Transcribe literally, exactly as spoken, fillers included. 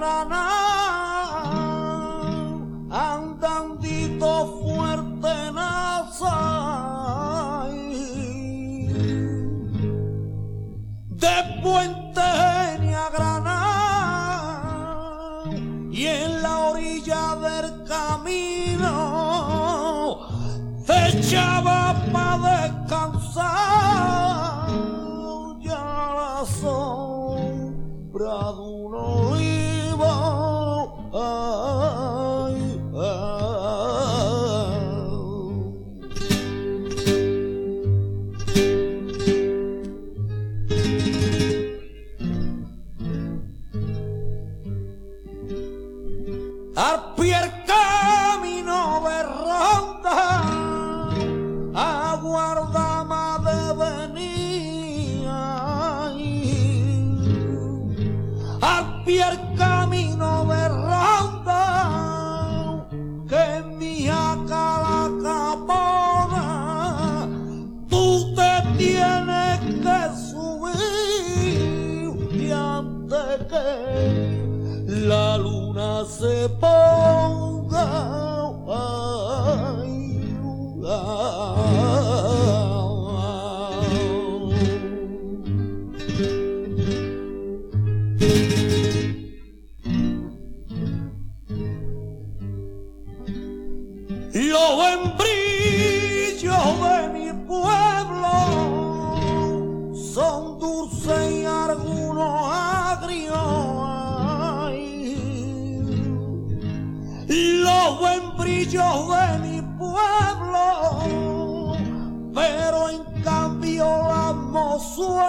Granada, andandito fuerte naza, de Puente Genio a Granada, y en la orilla del camino se echaba pa' descansar, ya la sombra de un olivo, ay, al pie el camino de ronda, aguardama de venía, al pie el camino de ronda, que mi acá la capona, tú te tienes que subir y antes que la luna se ponga, ay, los membrillos de mi pueblo son dulces y algunos agrios. Los membrillos de mi pueblo, pero en cambio la mozuela